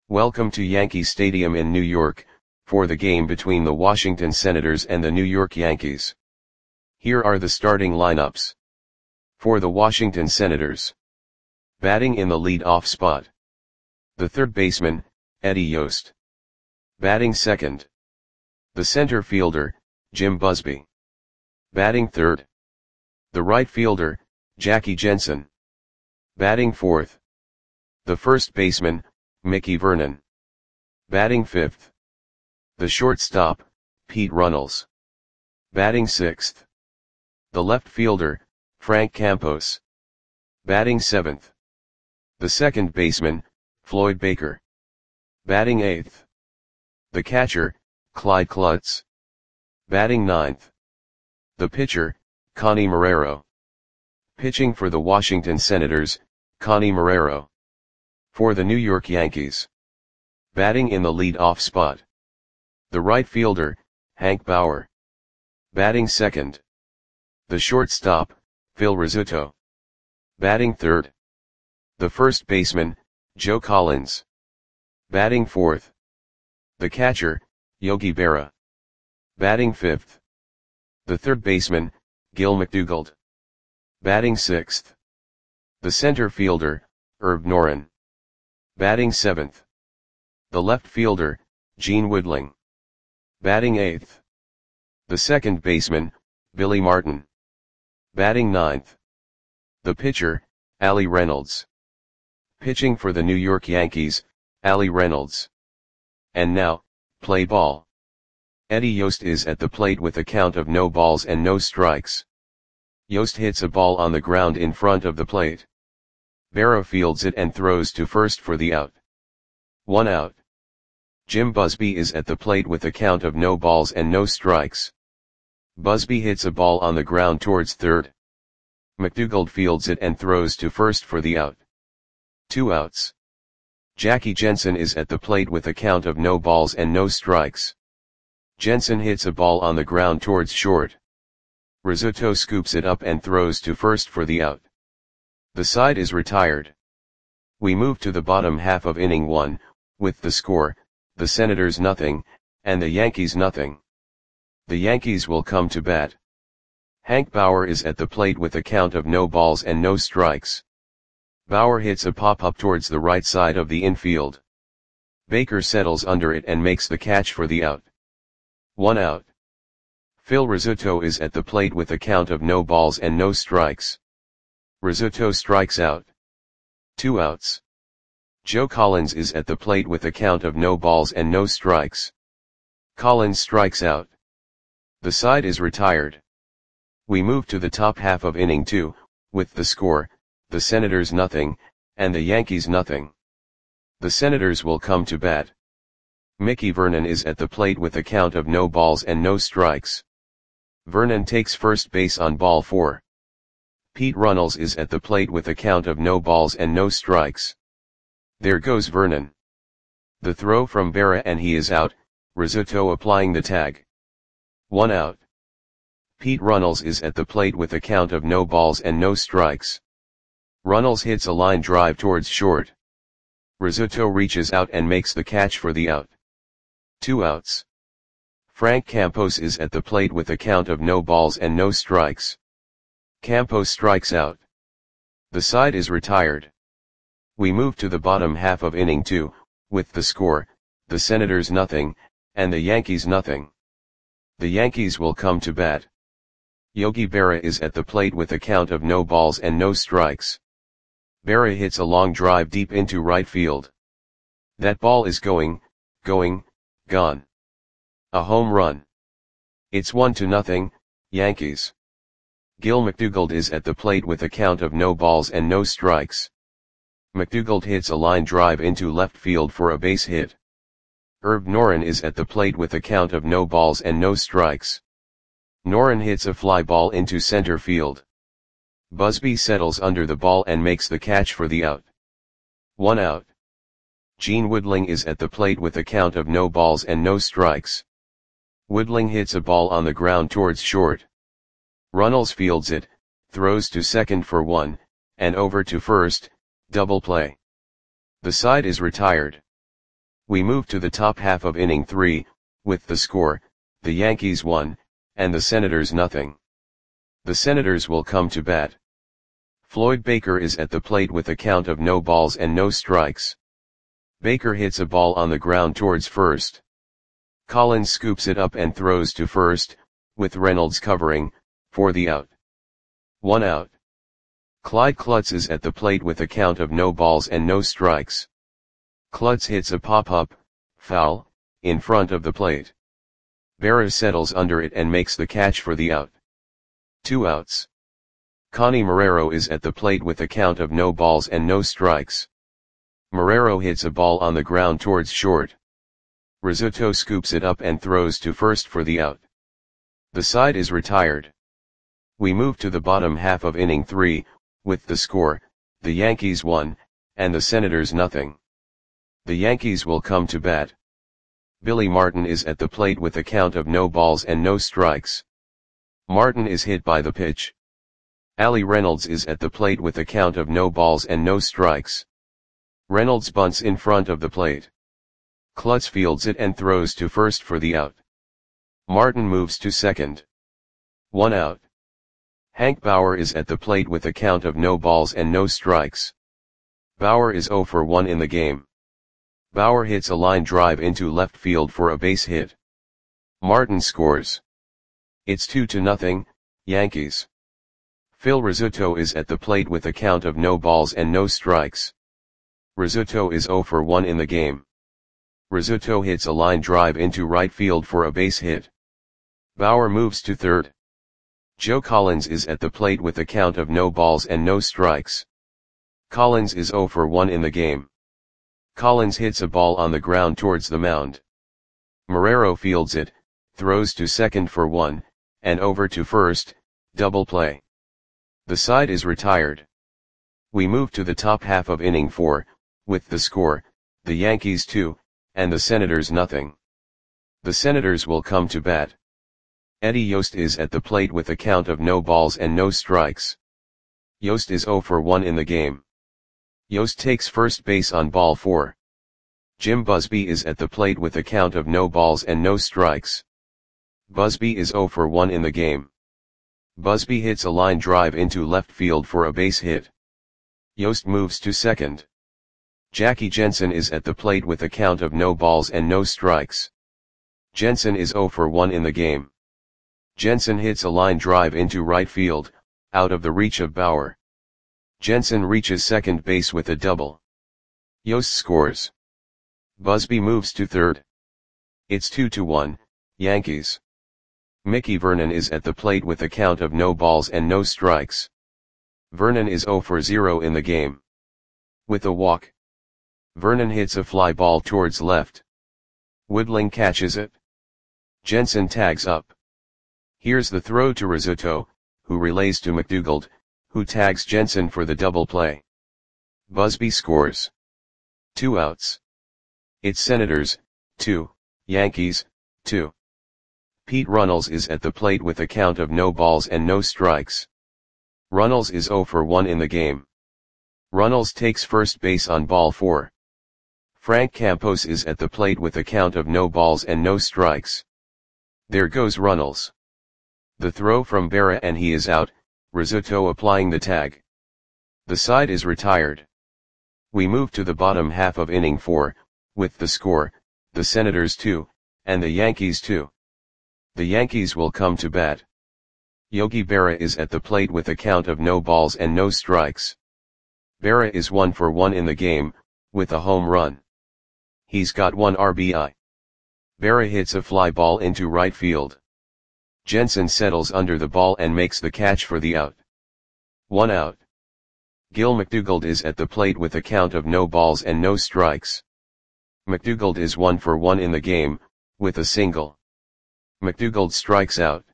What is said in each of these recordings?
Welcome to Yankee Stadium in New York, for the game between the Washington Senators and the New York Yankees. Here are the starting lineups. For the Washington Senators. Batting in the lead-off spot. The third baseman, Eddie Yost. Batting second. The center fielder, Jim Busby. Batting third. The right fielder, Jackie Jensen. Batting fourth. The first baseman, Mickey Vernon. Batting fifth. The shortstop, Pete Runnels. Batting sixth. The left fielder, Frank Campos. Batting seventh. The second baseman, Floyd Baker. Batting eighth. The catcher, Clyde Klutz. Batting ninth. The pitcher, Connie Marrero. Pitching for the Washington Senators, Connie Marrero. For the New York Yankees. Batting in the lead-off spot. The right fielder, Hank Bauer. Batting second. The shortstop, Phil Rizzuto. Batting third. The first baseman, Joe Collins. Batting fourth. The catcher, Yogi Berra. Batting fifth. The third baseman, Gil McDougald. Batting sixth. The center fielder, Herb Noren. Batting seventh. The left fielder, Gene Woodling. Batting eighth. The second baseman, Billy Martin. Batting ninth. The pitcher, Allie Reynolds. Pitching for the New York Yankees, Allie Reynolds. And now, play ball. Eddie Yost is at the plate with a count of no balls and no strikes. Yost hits a ball on the ground in front of the plate. Berra fields it and throws to first for the out. 1 out. Jim Busby is at the plate with a count of no balls and no strikes. Busby hits a ball on the ground towards third. McDougald fields it and throws to first for the out. 2 outs. Jackie Jensen is at the plate with a count of no balls and no strikes. Jensen hits a ball on the ground towards short. Rizzuto scoops it up and throws to first for the out. The side is retired. We move to the bottom half of inning 1, with the score, the Senators nothing, and the Yankees nothing. The Yankees will come to bat. Hank Bauer is at the plate with a count of no balls and no strikes. Bauer hits a pop-up towards the right side of the infield. Baker settles under it and makes the catch for the out. 1 out. Phil Rizzuto is at the plate with a count of no balls and no strikes. Rizzuto strikes out. 2 outs. Joe Collins is at the plate with a count of no balls and no strikes. Collins strikes out. The side is retired. We move to the top half of inning 2, with the score, the Senators nothing, and the Yankees nothing. The Senators will come to bat. Mickey Vernon is at the plate with a count of no balls and no strikes. Vernon takes first base on ball 4. Pete Runnels is at the plate with a count of no balls and no strikes. There goes Vernon. The throw from Berra and he is out, Rizzuto applying the tag. 1 out. Pete Runnels is at the plate with a count of no balls and no strikes. Runnels hits a line drive towards short. Rizzuto reaches out and makes the catch for the out. 2 outs. Frank Campos is at the plate with a count of no balls and no strikes. Campos strikes out. The side is retired. We move to the bottom half of inning 2, with the score, the Senators nothing, and the Yankees nothing. The Yankees will come to bat. Yogi Berra is at the plate with a count of no balls and no strikes. Berra hits a long drive deep into right field. That ball is gone. A home run. It's 1-0, Yankees. Gil McDougald is at the plate with a count of no balls and no strikes. McDougald hits a line drive into left field for a base hit. Herb Noren is at the plate with a count of no balls and no strikes. Noren hits a fly ball into center field. Busby settles under the ball and makes the catch for the out. 1 out. Gene Woodling is at the plate with a count of no balls and no strikes. Woodling hits a ball on the ground towards short. Runnels fields it, throws to second for 1, and over to first, double play. The side is retired. We move to the top half of inning 3, with the score, the Yankees 1, and the Senators nothing. The Senators will come to bat. Floyd Baker is at the plate with a count of no balls and no strikes. Baker hits a ball on the ground towards first. Collins scoops it up and throws to first, with Reynolds covering, for the out. 1 out. Clyde Klutz is at the plate with a count of no balls and no strikes. Klutz hits a pop-up, foul, in front of the plate. Berra settles under it and makes the catch for the out. 2 outs. Connie Marrero is at the plate with a count of no balls and no strikes. Marrero hits a ball on the ground towards short. Rizzuto scoops it up and throws to first for the out. The side is retired. We move to the bottom half of inning 3, with the score, the Yankees 1, and the Senators nothing. The Yankees will come to bat. Billy Martin is at the plate with a count of no balls and no strikes. Martin is hit by the pitch. Ali Reynolds is at the plate with a count of no balls and no strikes. Reynolds bunts in front of the plate. Klutz fields it and throws to first for the out. Martin moves to second. 1 out. Hank Bauer is at the plate with a count of no balls and no strikes. Bauer is 0 for 1 in the game. Bauer hits a line drive into left field for a base hit. Martin scores. It's 2-0, Yankees. Phil Rizzuto is at the plate with a count of no balls and no strikes. Rizzuto is 0 for 1 in the game. Rizzuto hits a line drive into right field for a base hit. Bauer moves to third. Joe Collins is at the plate with a count of no balls and no strikes. Collins is 0 for 1 in the game. Collins hits a ball on the ground towards the mound. Marrero fields it, throws to second for 1, and over to first, double play. The side is retired. We move to the top half of inning 4, with the score, the Yankees 2, and the Senators nothing. The Senators will come to bat. Eddie Yost is at the plate with a count of no balls and no strikes. Yost is 0 for 1 in the game. Yost takes first base on ball 4. Jim Busby is at the plate with a count of no balls and no strikes. Busby is 0 for 1 in the game. Busby hits a line drive into left field for a base hit. Yost moves to second. Jackie Jensen is at the plate with a count of no balls and no strikes. Jensen is 0 for 1 in the game. Jensen hits a line drive into right field, out of the reach of Bauer. Jensen reaches second base with a double. Yost scores. Busby moves to third. It's 2-1, Yankees. Mickey Vernon is at the plate with a count of no balls and no strikes. Vernon is 0 for 0 in the game. With a walk. Vernon hits a fly ball towards left. Woodling catches it. Jensen tags up. Here's the throw to Rizzuto, who relays to McDougald, who tags Jensen for the double play. Busby scores. 2 outs. It's Senators, 2, Yankees, 2. Pete Runnels is at the plate with a count of no balls and no strikes. Runnels is 0 for 1 in the game. Runnels takes first base on ball 4. Frank Campos is at the plate with a count of no balls and no strikes. There goes Runnels. The throw from Berra and he is out, Rizzuto applying the tag. The side is retired. We move to the bottom half of inning 4, with the score, the Senators 2, and the Yankees 2. The Yankees will come to bat. Yogi Berra is at the plate with a count of no balls and no strikes. Berra is 1 for 1 in the game, with a home run. He's got 1 RBI. Berra hits a fly ball into right field. Jensen settles under the ball and makes the catch for the out. 1 out. Gil McDougald is at the plate with a count of no balls and no strikes. McDougald is 1 for 1 in the game, with a single. McDougald strikes out.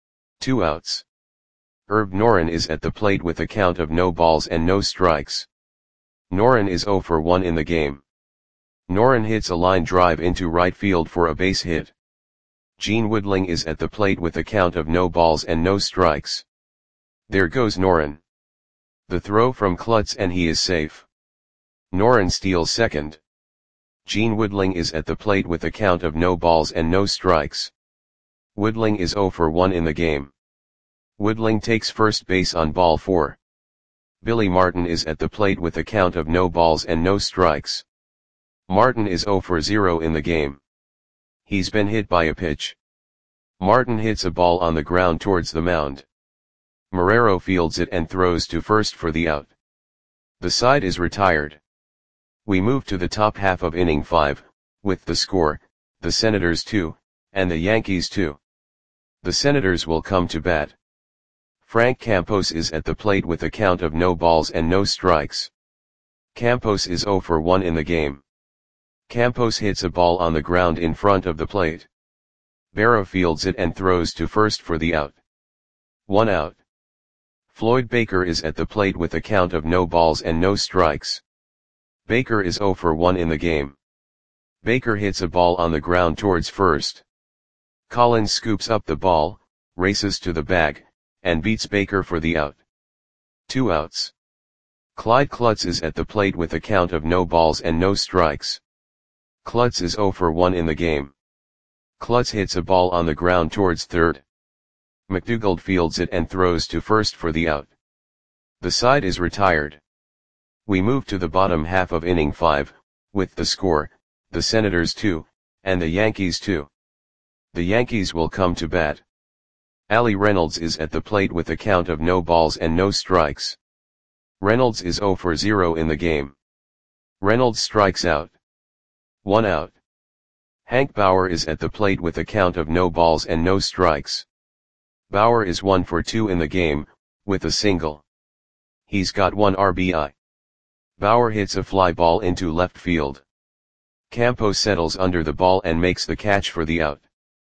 2 outs. Herb Noren is at the plate with a count of no balls and no strikes. Noren is 0 for 1 in the game. Noren hits a line drive into right field for a base hit. Gene Woodling is at the plate with a count of no balls and no strikes. There goes Noren. The throw from Klutz and he is safe. Noren steals second. Gene Woodling is at the plate with a count of no balls and no strikes. Woodling is 0 for 1 in the game. Woodling takes first base on ball 4. Billy Martin is at the plate with a count of no balls and no strikes. Martin is 0 for 0 in the game. He's been hit by a pitch. Martin hits a ball on the ground towards the mound. Marrero fields it and throws to first for the out. The side is retired. We move to the top half of inning 5, with the score, the Senators 2, and the Yankees 2. The Senators will come to bat. Frank Campos is at the plate with a count of no balls and no strikes. Campos is 0 for 1 in the game. Campos hits a ball on the ground in front of the plate. Berra fields it and throws to first for the out. 1 out. Floyd Baker is at the plate with a count of no balls and no strikes. Baker is 0 for 1 in the game. Baker hits a ball on the ground towards first. Collins scoops up the ball, races to the bag, and beats Baker for the out. 2 outs. Clyde Klutz is at the plate with a count of no balls and no strikes. Klutz is 0 for 1 in the game. Klutz hits a ball on the ground towards third. McDougald fields it and throws to first for the out. The side is retired. We move to the bottom half of inning 5, with the score, the Senators 2, and the Yankees 2. The Yankees will come to bat. Ali Reynolds is at the plate with a count of no balls and no strikes. Reynolds is 0 for 0 in the game. Reynolds strikes out. 1 out. Hank Bauer is at the plate with a count of no balls and no strikes. Bauer is 1 for 2 in the game, with a single. He's got 1 RBI. Bauer hits a fly ball into left field. Campos settles under the ball and makes the catch for the out.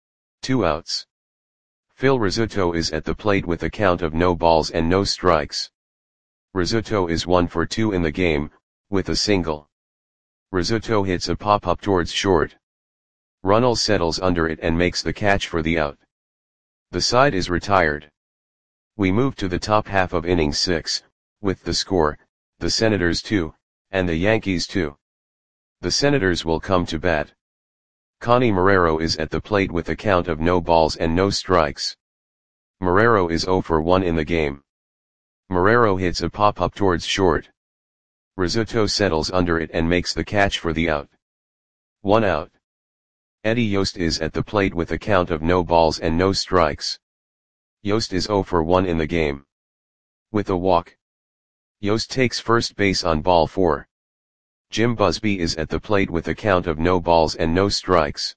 2 outs. Phil Rizzuto is at the plate with a count of no balls and no strikes. Rizzuto is 1 for 2 in the game, with a single. Rizzuto hits a pop-up towards short. Runnels settles under it and makes the catch for the out. The side is retired. We move to the top half of inning 6, with the score, the Senators 2, and the Yankees 2. The Senators will come to bat. Connie Marrero is at the plate with a count of no balls and no strikes. Marrero is 0 for 1 in the game. Marrero hits a pop-up towards short. Rizzuto settles under it and makes the catch for the out. 1 out. Eddie Yost is at the plate with a count of no balls and no strikes. Yost is 0 for 1 in the game. With a walk. Yost takes first base on ball 4. Jim Busby is at the plate with a count of no balls and no strikes.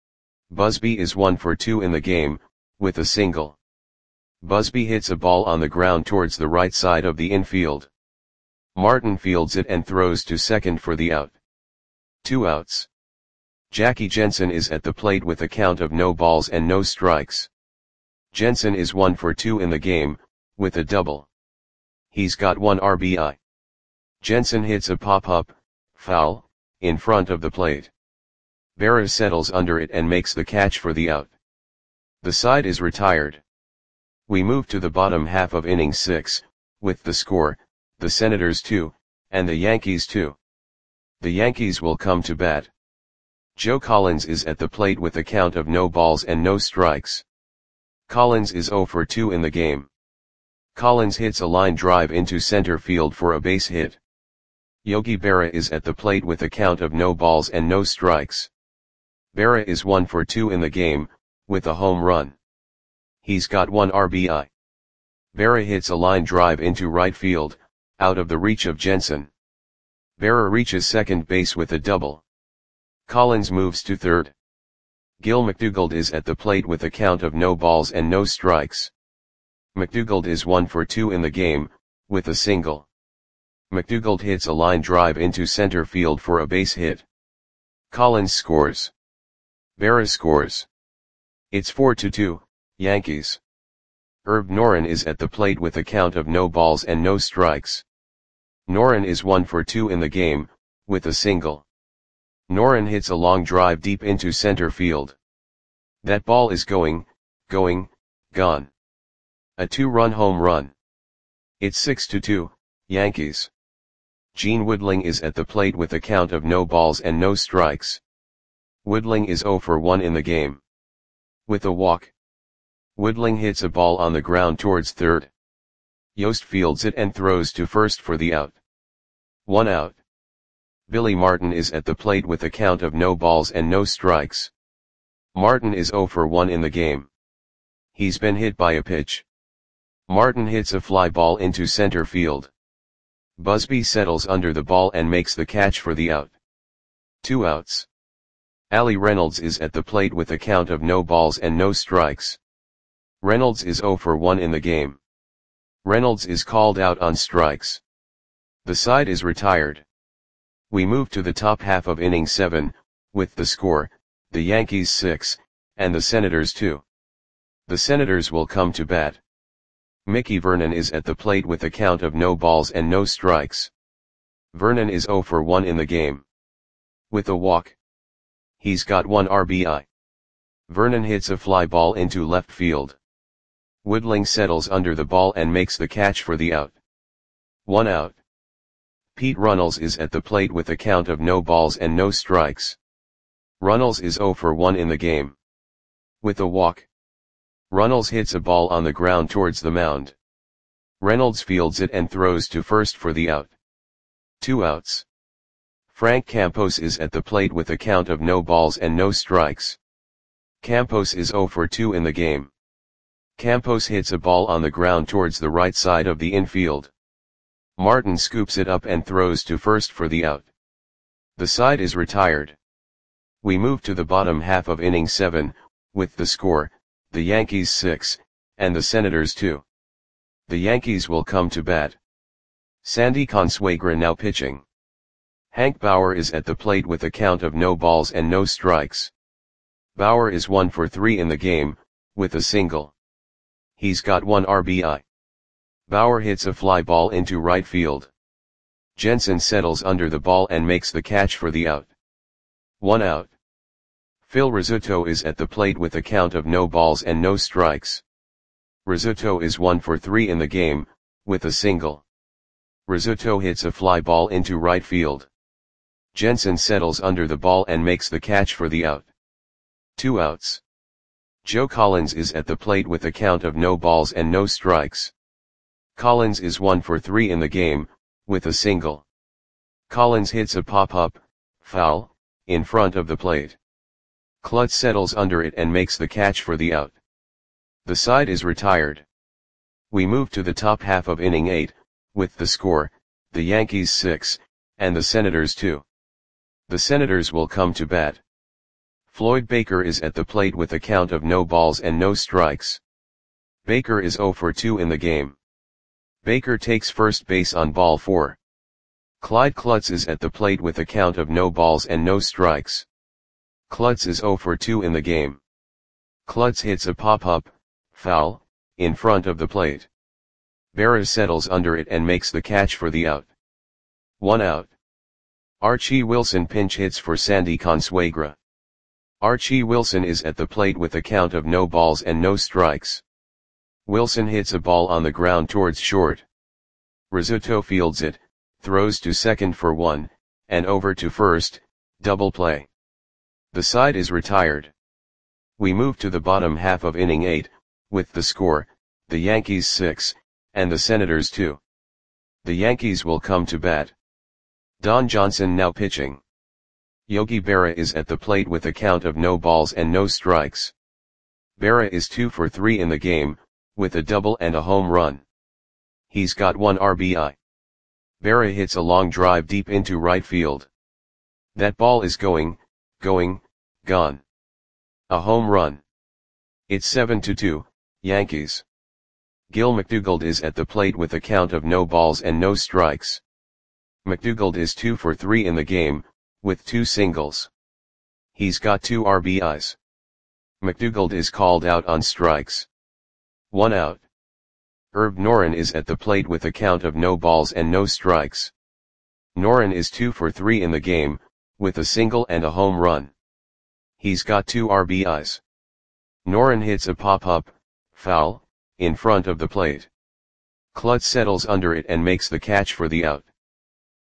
Busby is 1 for 2 in the game, with a single. Busby hits a ball on the ground towards the right side of the infield. Martin fields it and throws to second for the out. 2 outs. Jackie Jensen is at the plate with a count of no balls and no strikes. Jensen is 1 for 2 in the game, with a double. He's got 1 RBI. Jensen hits a pop-up, foul, in front of the plate. Berra settles under it and makes the catch for the out. The side is retired. We move to the bottom half of inning 6, with the score, the Senators 2, and the Yankees 2. The Yankees will come to bat. Joe Collins is at the plate with a count of no balls and no strikes. Collins is 0 for 2 in the game. Collins hits a line drive into center field for a base hit. Yogi Berra is at the plate with a count of no balls and no strikes. Berra is 1 for 2 in the game, with a home run. He's got 1 RBI. Berra hits a line drive into right field, out of the reach of Jensen. Berra reaches second base with a double. Collins moves to third. Gil McDougald is at the plate with a count of no balls and no strikes. McDougald is 1 for 2 in the game, with a single. McDougald hits a line drive into center field for a base hit. Collins scores. Berra scores. It's 4-2, Yankees. Herb Noren is at the plate with a count of no balls and no strikes. Noren is 1 for 2 in the game, with a single. Noren hits a long drive deep into center field. That ball is gone. A 2-run home run. It's 6-2, Yankees. Gene Woodling is at the plate with a count of no balls and no strikes. Woodling is 0 for 1 in the game. With a walk, Woodling hits a ball on the ground towards third. Yost fields it and throws to first for the out. 1 out. Billy Martin is at the plate with a count of no balls and no strikes. Martin is 0 for 1 in the game. He's been hit by a pitch. Martin hits a fly ball into center field. Busby settles under the ball and makes the catch for the out. 2 outs. Ali Reynolds is at the plate with a count of no balls and no strikes. Reynolds is 0 for 1 in the game. Reynolds is called out on strikes. The side is retired. We move to the top half of inning 7, with the score, the Yankees 6, and the Senators 2. The Senators will come to bat. Mickey Vernon is at the plate with a count of no balls and no strikes. Vernon is 0 for 1 in the game. With a walk, he's got 1 RBI. Vernon hits a fly ball into left field. Woodling settles under the ball and makes the catch for the out. 1 out. Pete Runnels is at the plate with a count of no balls and no strikes. Runnels is 0 for 1 in the game. With a walk, Runnels hits a ball on the ground towards the mound. Reynolds fields it and throws to first for the out. 2 outs. Frank Campos is at the plate with a count of no balls and no strikes. Campos is 0 for 2 in the game. Campos hits a ball on the ground towards the right side of the infield. Martin scoops it up and throws to first for the out. The side is retired. We move to the bottom half of inning 7, with the score, the Yankees 6, and the Senators 2. The Yankees will come to bat. Sandy Consuegra now pitching. Hank Bauer is at the plate with a count of no balls and no strikes. Bauer is 1 for 3 in the game, with a single. He's got 1 RBI. Bauer hits a fly ball into right field. Jensen settles under the ball and makes the catch for the out. 1 out. Phil Rizzuto is at the plate with a count of no balls and no strikes. Rizzuto is 1 for 3 in the game, with a single. Rizzuto hits a fly ball into right field. Jensen settles under the ball and makes the catch for the out. 2 outs. Joe Collins is at the plate with a count of no balls and no strikes. Collins is 1 for 3 in the game, with a single. Collins hits a pop-up, foul, in front of the plate. Klutz settles under it and makes the catch for the out. The side is retired. We move to the top half of inning 8, with the score, the Yankees 6, and the Senators 2. The Senators will come to bat. Floyd Baker is at the plate with a count of no balls and no strikes. Baker is 0 for 2 in the game. Baker takes first base on ball 4. Clyde Klutz is at the plate with a count of no balls and no strikes. Klutz is 0 for 2 in the game. Klutz hits a pop-up, foul, in front of the plate. Berra settles under it and makes the catch for the out. 1 out. Archie Wilson pinch hits for Sandy Consuegra. Archie Wilson is at the plate with a count of no balls and no strikes. Wilson hits a ball on the ground towards short. Rizzuto fields it, throws to second for 1, and over to first, double play. The side is retired. We move to the bottom half of inning 8, with the score, the Yankees 6, and the Senators 2. The Yankees will come to bat. Don Johnson now pitching. Yogi Berra is at the plate with a count of no balls and no strikes. Berra is 2 for 3 in the game, with a double and a home run. He's got 1 RBI. Berra hits a long drive deep into right field. That ball is going, gone. A home run. It's 7-2, Yankees. Gil McDougald is at the plate with a count of no balls and no strikes. McDougald is 2 for 3 in the game, with 2 singles. He's got 2 RBIs. McDougald is called out on strikes. 1 out. Herb Noren is at the plate with a count of no balls and no strikes. Noren is 2 for 3 in the game, with a single and a home run. He's got 2 RBIs. Noren hits a pop-up, foul, in front of the plate. Klutz settles under it and makes the catch for the out.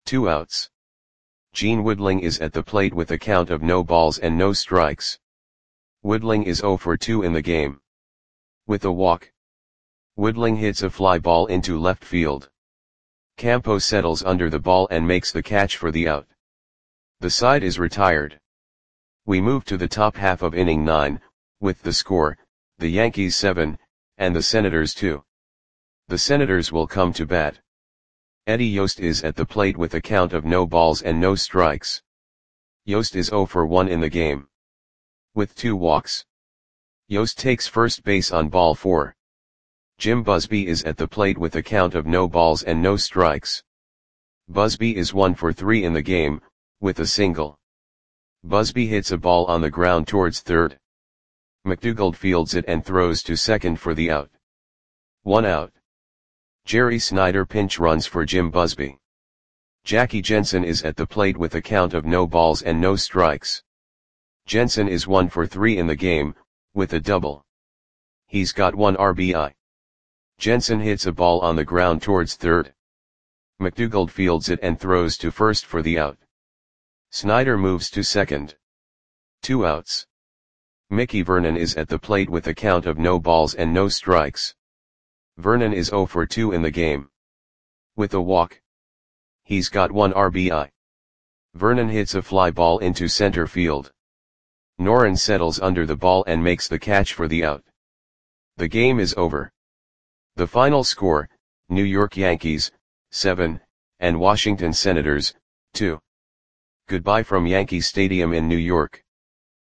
2 outs. Gene Woodling is at the plate with a count of no balls and no strikes. Woodling is 0 for 2 in the game. With a walk, Woodling hits a fly ball into left field. Campo settles under the ball and makes the catch for the out. The side is retired. We move to the top half of inning 9, with the score, the Yankees 7, and the Senators 2. The Senators will come to bat. Eddie Yost is at the plate with a count of no balls and no strikes. Yost is 0 for 1 in the game. With 2 walks, Yost takes first base on ball 4. Jim Busby is at the plate with a count of no balls and no strikes. Busby is 1 for 3 in the game, with a single. Busby hits a ball on the ground towards third. McDougald fields it and throws to second for the out. 1 out. Jerry Snyder pinch runs for Jim Busby. Jackie Jensen is at the plate with a count of no balls and no strikes. Jensen is 1 for 3 in the game, with a double. He's got 1 RBI. Jensen hits a ball on the ground towards third. McDougald fields it and throws to first for the out. Snyder moves to second. 2 outs. Mickey Vernon is at the plate with a count of no balls and no strikes. Vernon is 0 for 2 in the game. With a walk, he's got 1 RBI. Vernon hits a fly ball into center field. Noren settles under the ball and makes the catch for the out. The game is over. The final score, New York Yankees, 7, and Washington Senators, 2. Goodbye from Yankee Stadium in New York.